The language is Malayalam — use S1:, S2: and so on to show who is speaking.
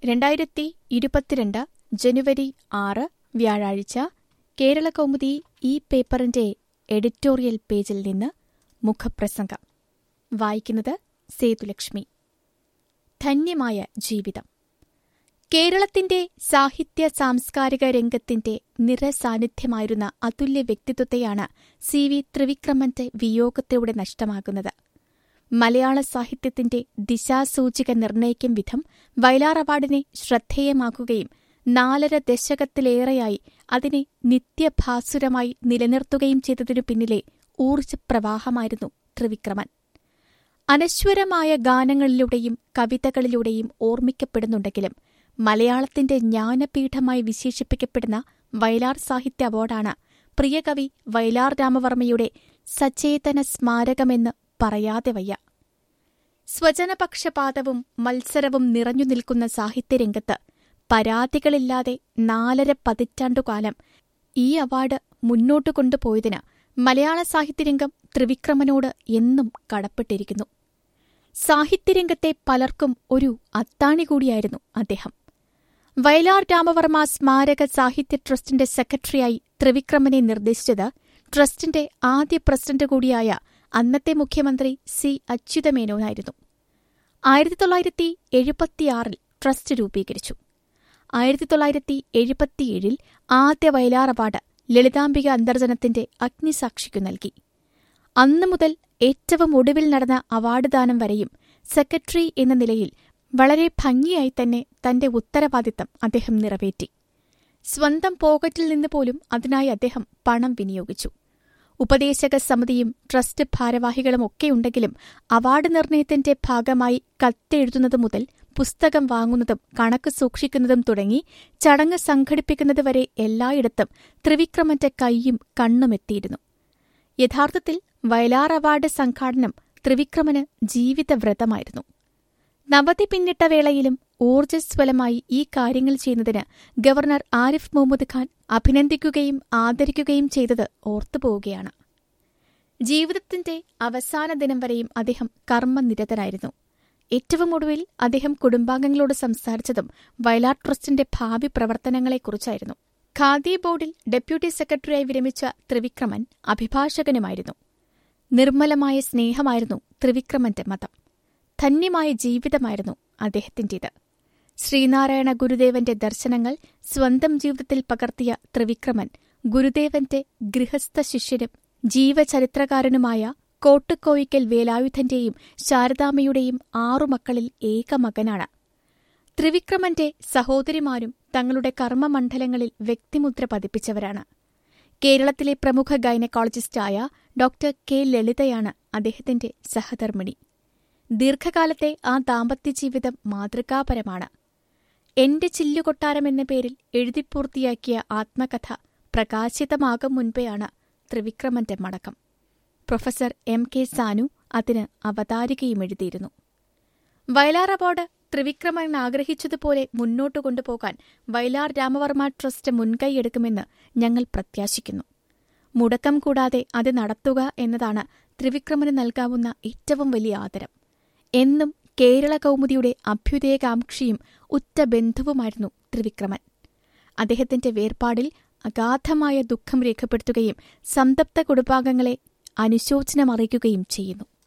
S1: 2022 ജനുവരി 6 വ്യാഴാഴ്ച കേരളകൗമുദി ഈ പേപ്പറിന്റെ എഡിറ്റോറിയൽ പേജിൽ നിന്ന് മുഖപ്രസംഗം വായിക്കുന്നത് സേതുലക്ഷ്മി. ധന്യമായ ജീവിതം. കേരളത്തിന്റെ സാഹിത്യ സാംസ്കാരിക രംഗത്തിന്റെ നിറസാന്നിധ്യമായിരുന്ന അതുല്യ വ്യക്തിത്വത്തെയാണ് CV ത്രിവിക്രമന്റെ വിയോഗത്തിലൂടെ നഷ്ടമാകുന്നത്. മലയാള സാഹിത്യത്തിന്റെ ദിശാസൂചിക നിർണയിക്കും വിധം വയലാർ അവാർഡിനെ ശ്രദ്ധേയമാക്കുകയും 4.5 ദശകത്തിലേറെയായി അതിനെ നിത്യഭാസുരമായി നിലനിർത്തുകയും ചെയ്തതിനു പിന്നിലെ ഊർജ്ജപ്രവാഹമായിരുന്നു ത്രിവിക്രമൻ. അനശ്വരമായ ഗാനങ്ങളിലൂടെയും കവിതകളിലൂടെയും ഓർമ്മിക്കപ്പെടുന്നുണ്ടെങ്കിലും മലയാളത്തിന്റെ ജ്ഞാനപീഠമായി വിശേഷിപ്പിക്കപ്പെടുന്ന വയലാർ സാഹിത്യ അവാർഡാണ് പ്രിയകവി വയലാർ രാമവർമ്മയുടെ സചേതന സ്മാരകമെന്ന് പറയാതെ വയ്യ. സ്വജനപക്ഷപാതവും മത്സരവും നിറഞ്ഞു നിൽക്കുന്ന സാഹിത്യരംഗത്ത് പരാതികളില്ലാതെ 4.5 പതിറ്റാണ്ടുകാലം ഈ അവാർഡ് മുന്നോട്ടു കൊണ്ടുപോയതിന് മലയാള സാഹിത്യരംഗം ത്രിവിക്രമനോട് എന്നും കടപ്പെട്ടിരിക്കുന്നു. സാഹിത്യരംഗത്തെ പലർക്കും ഒരു അത്താണി കൂടിയായിരുന്നു അദ്ദേഹം. വയലാർ രാമവർമ്മ സ്മാരക സാഹിത്യ ട്രസ്റ്റിന്റെ സെക്രട്ടറിയായി ത്രിവിക്രമനെ നിർദ്ദേശിച്ചത് ട്രസ്റ്റിന്റെ ആദ്യ പ്രസിഡന്റ് കൂടിയായ അന്നത്തെ മുഖ്യമന്ത്രി C. അച്യുതമേനോനായിരുന്നു. 1976 ട്രസ്റ്റ് രൂപീകരിച്ചു. 1977 ആദ്യ വയലാർ അവാർഡ് ലളിതാംബിക അന്തർജനത്തിന്റെ അഗ്നിസാക്ഷിക്കു നൽകി. അന്നു മുതൽ ഏറ്റവും ഒടുവിൽ നടന്ന അവാർഡ് ദാനം വരെയും സെക്രട്ടറി എന്ന നിലയിൽ വളരെ ഭംഗിയായി തന്നെ തന്റെ ഉത്തരവാദിത്തം അദ്ദേഹം നിറവേറ്റി. സ്വന്തം പോക്കറ്റിൽ നിന്ന് പോലും അതിനായി അദ്ദേഹം പണം വിനിയോഗിച്ചു. ഉപദേശക സമിതിയും ട്രസ്റ്റ് ഭാരവാഹികളുമൊക്കെയുണ്ടെങ്കിലും അവാർഡ് നിർണയത്തിന്റെ ഭാഗമായി കത്തെഴുതുന്നതു മുതൽ പുസ്തകം വാങ്ങുന്നതും കണക്ക് സൂക്ഷിക്കുന്നതും തുടങ്ങി ചടങ്ങ് സംഘടിപ്പിക്കുന്നതുവരെ എല്ലായിടത്തും ത്രിവിക്രമന്റെ കൈയും കണ്ണുമെത്തിയിരുന്നു. യഥാർത്ഥത്തിൽ വയലാർ അവാർഡ് സംഘാടനം ത്രിവിക്രമന് ജീവിതവ്രതമായിരുന്നു. നവതി പിന്നിട്ട വേളയിലും ഊർജ്ജസ്വലമായി ഈ കാര്യങ്ങൾ ചെയ്യുന്നതിന് ഗവർണർ ആരിഫ് മുഹമ്മദ് ഖാൻ അഭിനന്ദിക്കുകയും ആദരിക്കുകയും ചെയ്തത് ഓർത്തുപോവുകയാണ്. ജീവിതത്തിന്റെ അവസാന ദിനം വരെയും അദ്ദേഹം കർമ്മനിരതനായിരുന്നു. ഏറ്റവും ഒടുവിൽ അദ്ദേഹം കുടുംബാംഗങ്ങളോട് സംസാരിച്ചതും വയലാർ ട്രസ്റ്റിന്റെ ഭാവി പ്രവർത്തനങ്ങളെക്കുറിച്ചായിരുന്നു. ഖാദി ബോർഡിൽ ഡെപ്യൂട്ടി സെക്രട്ടറിയായി വിരമിച്ച ത്രിവിക്രമൻ അഭിഭാഷകനുമായിരുന്നു. നിർമ്മലമായ സ്നേഹമായിരുന്നു ത്രിവിക്രമന്റെ മതം. ധന്യമായ ജീവിതമായിരുന്നു അദ്ദേഹത്തിന്റേത്. ശ്രീനാരായണ ഗുരുദേവന്റെ ദർശനങ്ങൾ സ്വന്തം ജീവിതത്തിൽ പകർത്തിയ ത്രിവിക്രമൻ ഗുരുദേവന്റെ ഗൃഹസ്ഥ ശിഷ്യനും ജീവചരിത്രകാരനുമായ കോട്ടുകോയിക്കൽ വേലായുധന്റെയും ശാരദാമ്മയുടെയും 6 മക്കളിൽ ഏക മകനാണ്. ത്രിവിക്രമന്റെ സഹോദരിമാരും തങ്ങളുടെ കർമ്മമണ്ഡലങ്ങളിൽ വ്യക്തിമുദ്ര പതിപ്പിച്ചവരാണ്. കേരളത്തിലെ പ്രമുഖ ഗൈനക്കോളജിസ്റ്റായ ഡോക്ടർ K. ലളിതയാണ് അദ്ദേഹത്തിന്റെ സഹധർമ്മിണി. ദീർഘകാലത്തെ ആ ദാമ്പത്യജീവിതം മാതൃകാപരമാണ്. എന്റെ ചില്ലുകൊട്ടാരം എന്ന പേരിൽ എഴുതിപ്പൂർത്തിയാക്കിയ ആത്മകഥ പ്രകാശിതമാകും മുൻപെയാണ് ത്രിവിക്രമന്റെ മടക്കം. Professor M.K. സാനു അതിന് അവതാരികയും എഴുതിയിരുന്നു. വയലാർ അവാർഡ് ത്രിവിക്രമൻ ആഗ്രഹിച്ചതുപോലെ മുന്നോട്ടു കൊണ്ടുപോകാൻ വയലാർ രാമവർമ്മ ട്രസ്റ്റ് മുൻകൈയെടുക്കുമെന്ന് ഞങ്ങൾ പ്രത്യാശിക്കുന്നു. മുടക്കം കൂടാതെ അത് നടത്തുക എന്നതാണ് ത്രിവിക്രമന് നൽകാവുന്ന ഏറ്റവും വലിയ ആദരം. എന്നും കേരള കൗമുദിയുടെ അഭ്യുദയകാംക്ഷിയും ഉറ്റ ബന്ധുവുമായിരുന്നു ത്രിവിക്രമൻ. അദ്ദേഹത്തിന്റെ വേർപാടിൽ അഗാധമായ ദുഃഖം രേഖപ്പെടുത്തുകയും സംതപ്ത കുടുംബാംഗങ്ങളെ അനുശോചനമറിയിക്കുകയും ചെയ്യുന്നു.